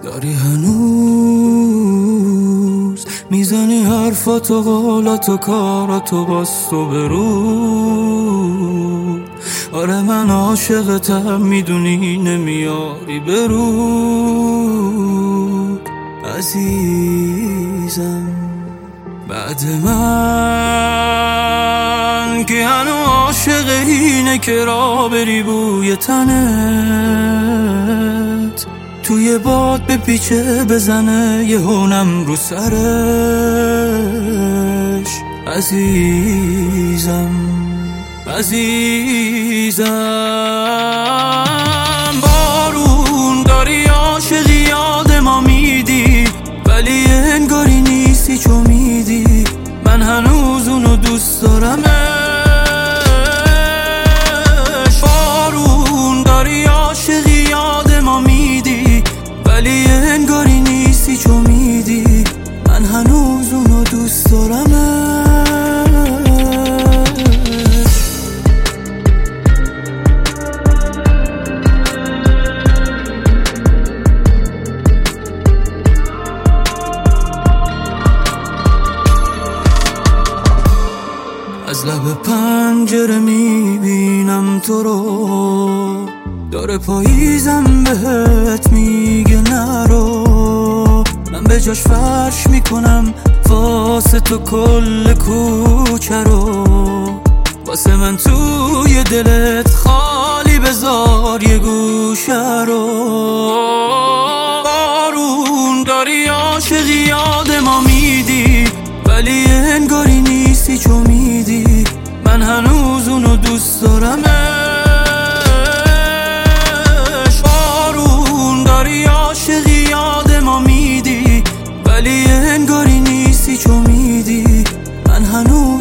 داری هنوز میزنی حرفاتو قولاتو کاراتو باستو برو. آره من عاشقتم میدونی نمیاری برو عزیزم. بعد من که هنو عاشق اینه که را بری بوی تنت توی باد به پیچه بزنه یه هونم رو سرش عزیزم عزیزم. بارون داری عاشقی یاد ما میدی ولی انگاری نیستی چو میدی. من هنوز اونو دوست دارمش. بارون داری عاشقی یاد ما میدی ولی انگاری نیستی چو میدی. من هنوز اونو دوست دارمش. از لب پنجره میبینم تو رو، داره پاییزم بهت میگه نرو. من به جاش فرش میکنم واسه تو کل کوچه رو. واسه من توی دلت خالی بذار یه گوشه رو. بارون داری عاشقی یاد ما میدی ولی انگاری نیستی چو میدی. من هنوز اونو دوست دارمش. بارون داری عاشقی یاد ما میدی ولی انگاری نیستی چو میدی. من هنوز